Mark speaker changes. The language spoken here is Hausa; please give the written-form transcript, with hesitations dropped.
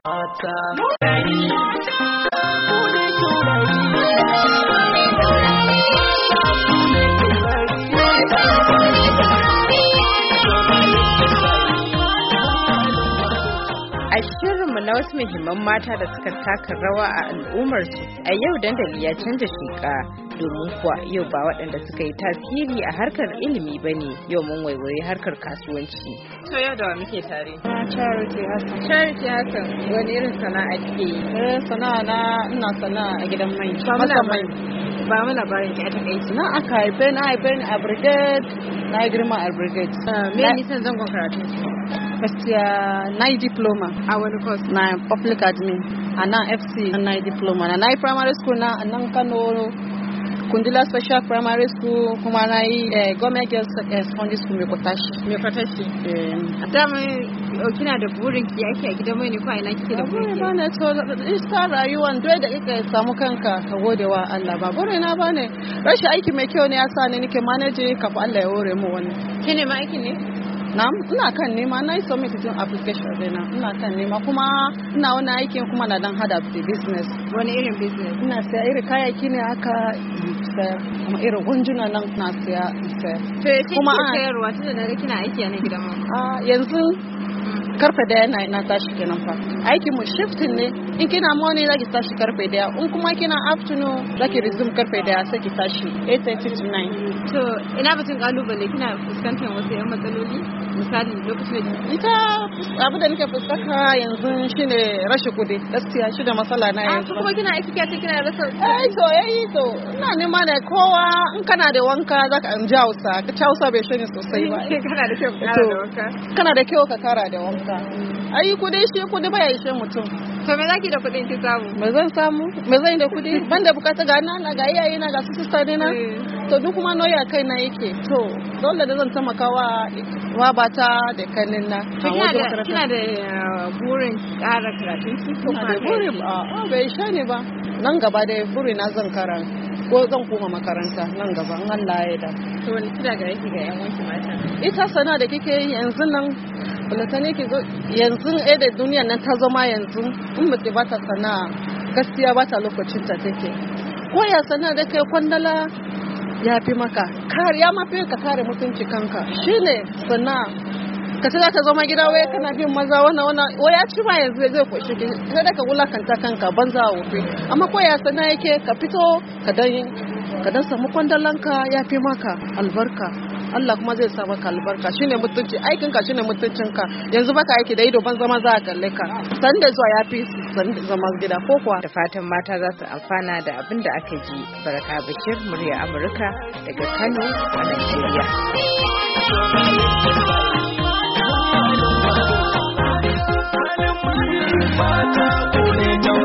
Speaker 1: A shirinmu na wasu muhimman mata da suka taka rawa a al'ummarsu, a yau dandali ya canza sheka domin kuwa yau ba waɗanda suka yi tasiri a harkar ilimi ba ne, yau mun waiwaye harkar kasuwanci. To yau da wa muke tare?
Speaker 2: Charity Hassan.
Speaker 1: Charity Hassan, wani irin sana'a ke yi?
Speaker 2: Ina sana'a a gidan mai.
Speaker 1: Ba mu labarin ki a takaici.
Speaker 2: Na aka haife ni a Brigade, na yi girma a Brigade.
Speaker 1: Me nisan zangon karatu?
Speaker 2: Gaskiya na yi diploma.
Speaker 1: A wani course?
Speaker 2: Na public admin. A nan FC na yi diploma. Na yi primary school na nan Kano, Kundila Special Primary School, kuma na yi Government Girls Secondary School mai Kwatashi.
Speaker 1: Dama kina da burin ki yake a gidan mai ne ko a ina kike da burin ki?
Speaker 2: Ba ne to isa rayuwan dole da kika samu kanka ka gode wa Allah ba. Burin na ba ne rashin aiki mai kyau ne yasa ne nake manage kafin Allah ya hore mu wannan.
Speaker 1: Kine ma aikin ne?
Speaker 2: Ina kan nema na yi submit din application dina. Ina kan nema kuma ina wani aikin kuma na dan hada da business.
Speaker 1: Wani irin business?
Speaker 2: Ina siya irin kayayyaki ne haka sayar kuma irin gunjuna nan na siya sayar.
Speaker 1: To ya ce kuma sayarwa tunda na ga kina aiki a nan gidan mu.
Speaker 2: Yanzu karfe daya na tashi kenan fa. Aikin mu shifting ne. In kina morning zaki tashi karfe daya, in kuma kina afternoon zaki resume karfe daya sai ki tashi 8:30 to 9.
Speaker 1: To ina batun kalubale kina fuskantar wasu yan matsaloli? Misali lokacin da
Speaker 2: ita abu da nake fuskanta yanzu shine rashin kudi. Gaskiya shi da matsala na yanzu.
Speaker 1: Kuma kina aiki kina rasa
Speaker 2: to ina nema da kowa in kana da wanka zaka ji Hausa. Ka Hausa bai shine sosai ba.
Speaker 1: Kana da kyau ka kara da wanka.
Speaker 2: Kana da kyau ka kara da wanka. Kudi baya ishe mutum.
Speaker 1: To me zaki da kudin ki samu?
Speaker 2: Me zan samu? Me zan da kudi? Banda bukata ga na ga iyaye na ga su sister dina. To duk kuma noya kai na yake. To dole da zan taimakawa bata da kanin na.
Speaker 1: Kina da burin ƙara karatun ki ko
Speaker 2: da burin bai ishe ne ba. Nan gaba da burin na zan ko zan koma makaranta nan gaba in Allah ya yarda.
Speaker 1: To wani kira ga yake ga yan wanki mata?
Speaker 2: Ita sana da kike yi yanzu nan bulatane ki zo yanzu da duniya nan ta zama yanzu in mace ba ta sana'a gaskiya ba ta lokacin ta take. Ko ya sana'a da kai kwandala ya fi maka kariya mafi ka kare mutunci kanka shine sana'a. Ka ce za ka zama gida waya kana bin maza wannan waya ci ma yanzu zai koshi ki sai da ka wulakanta kanka banza a wofi amma ko ya sana yake ka fito ka dan samu kwandalanka ya fi maka albarka Allah kuma zai sa maka albarka shine mutunci aikin ka shine mutuncinka yanzu baka aiki da ido ban zama za a kalle ka san da zuwa ya fi san zama gida ko kuwa
Speaker 1: da fatan mata za su amfana da abin da aka ji. Baraka Bashir, murya Amurka daga Kano a Najeriya. Mata,